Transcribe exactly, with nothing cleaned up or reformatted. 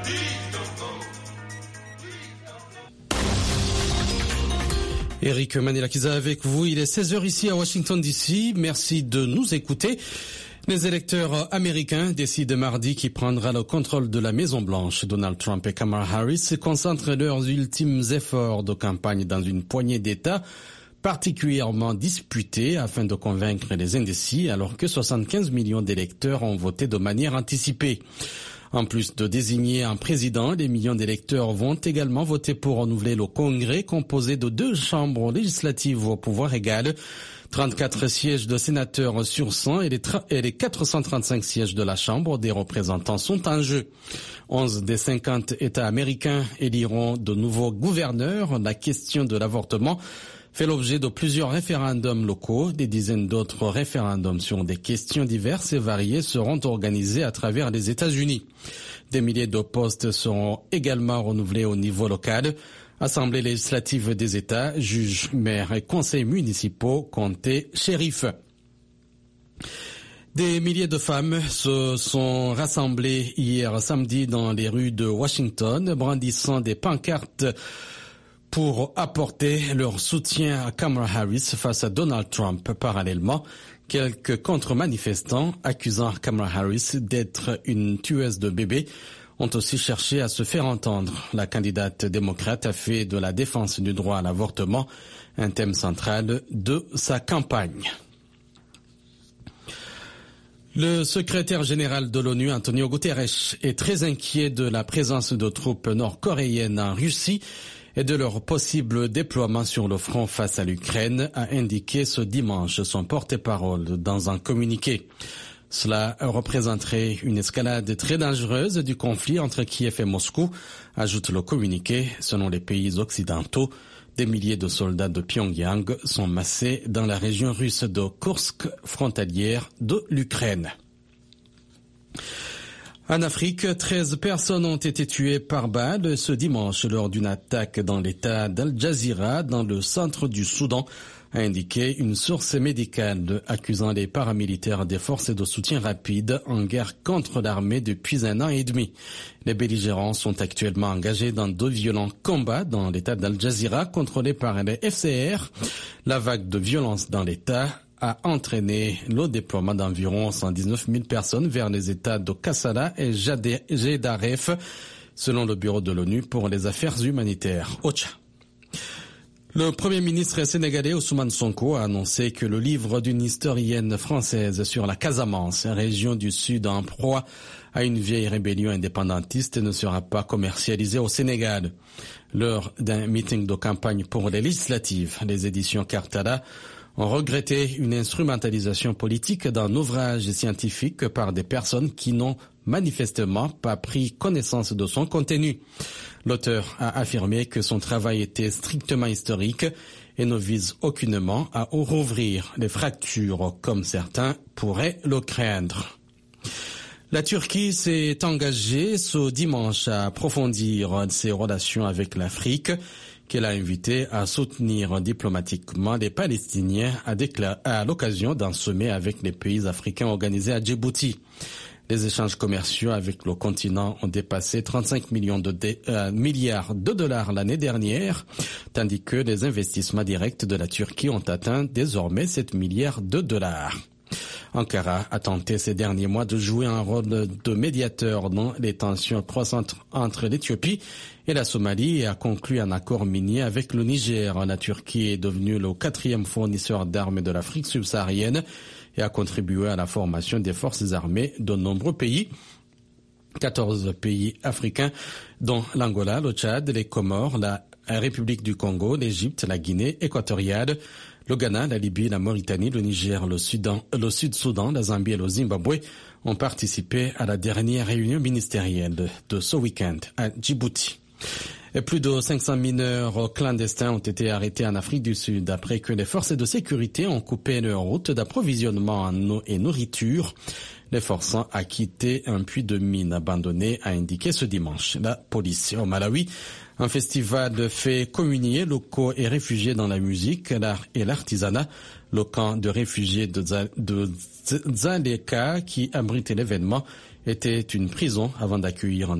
Eric Manilakiza avec vous. Il est seize heures ici à Washington D C. Merci de nous écouter. Les électeurs américains décident mardi qui prendra le contrôle de la Maison-Blanche. Donald Trump et Kamala Harris concentrent leurs ultimes efforts de campagne dans une poignée d'États particulièrement disputés afin de convaincre les indécis alors que soixante-quinze millions d'électeurs ont voté de manière anticipée. En plus de désigner un président, les millions d'électeurs vont également voter pour renouveler le Congrès composé de deux chambres législatives au pouvoir égal, trente-quatre sièges de sénateurs sur cent et les, et les quatre cent trente-cinq sièges de la Chambre des représentants sont en jeu. onze des cinquante États américains éliront de nouveaux gouverneurs. La question de l'avortement fait l'objet de plusieurs référendums locaux. Des dizaines d'autres référendums sur des questions diverses et variées seront organisés à travers les États-Unis. Des milliers de postes seront également renouvelés au niveau local. Assemblée législative des États, juges, maires et conseils municipaux, comtés, shérifs. Des milliers de femmes se sont rassemblées hier samedi dans les rues de Washington, brandissant des pancartes pour apporter leur soutien à Kamala Harris face à Donald Trump. Parallèlement, quelques contre-manifestants accusant Kamala Harris d'être une tueuse de bébés ont aussi cherché à se faire entendre. La candidate démocrate a fait de la défense du droit à l'avortement un thème central de sa campagne. Le secrétaire général de l'ONU, Antonio Guterres, est très inquiet de la présence de troupes nord-coréennes en Russie et de leur possible déploiement sur le front face à l'Ukraine, a indiqué ce dimanche son porte-parole dans un communiqué. Cela représenterait une escalade très dangereuse du conflit entre Kiev et Moscou, ajoute le communiqué. Selon les pays occidentaux, des milliers de soldats de Pyongyang sont massés dans la région russe de Kursk, frontalière de l'Ukraine. En Afrique, treize personnes ont été tuées par balle ce dimanche lors d'une attaque dans l'état d'Al Jazeera, dans le centre du Soudan, a indiqué une source médicale accusant les paramilitaires des forces de soutien rapide en guerre contre l'armée depuis un an et demi. Les belligérants sont actuellement engagés dans deux violents combats dans l'état d'Al Jazeera contrôlé par les F C R. La vague de violence dans l'état a entraîné le déploiement d'environ cent dix-neuf mille personnes vers les États de Kassala et Gedaref, selon le Bureau de l'ONU pour les affaires humanitaires, O C H A. Le Premier ministre sénégalais Ousmane Sonko a annoncé que le livre d'une historienne française sur la Casamance, région du Sud en proie à une vieille rébellion indépendantiste, ne sera pas commercialisé au Sénégal. Lors d'un meeting de campagne pour les législatives, les éditions Cartala ont regretté une instrumentalisation politique d'un ouvrage scientifique par des personnes qui n'ont manifestement pas pris connaissance de son contenu. L'auteur a affirmé que son travail était strictement historique et ne vise aucunement à rouvrir les fractures comme certains pourraient le craindre. La Turquie s'est engagée ce dimanche à approfondir ses relations avec l'Afrique, qu'elle a invité à soutenir diplomatiquement les Palestiniens à, décla- à l'occasion d'un sommet avec les pays africains organisé à Djibouti. Les échanges commerciaux avec le continent ont dépassé trente-cinq millions de dé- euh, milliards de dollars l'année dernière, tandis que les investissements directs de la Turquie ont atteint désormais sept milliards de dollars. Ankara a tenté ces derniers mois de jouer un rôle de médiateur dans les tensions croissantes entre l'Éthiopie et la Somalie et a conclu un accord minier avec le Niger. La Turquie est devenue le quatrième fournisseur d'armes de l'Afrique subsaharienne et a contribué à la formation des forces armées de nombreux pays. quatorze pays africains, dont l'Angola, le Tchad, les Comores, la République du Congo, l'Égypte, la Guinée équatoriale, le Ghana, la Libye, la Mauritanie, le Niger, le Soudan, le Sud-Soudan, la Zambie et le Zimbabwe ont participé à la dernière réunion ministérielle de ce week-end à Djibouti. Et plus de cinq cents mineurs clandestins ont été arrêtés en Afrique du Sud après que les forces de sécurité ont coupé leur route d'approvisionnement en eau et nourriture, les forçant à quitter un puits de mine abandonné, a indiqué ce dimanche la police. Au Malawi, un festival fait communier locaux et réfugiés dans la musique, l'art et l'artisanat. Le camp de réfugiés de, Zaleka, de Dzaleka, qui abritait l'événement, était une prison avant d'accueillir un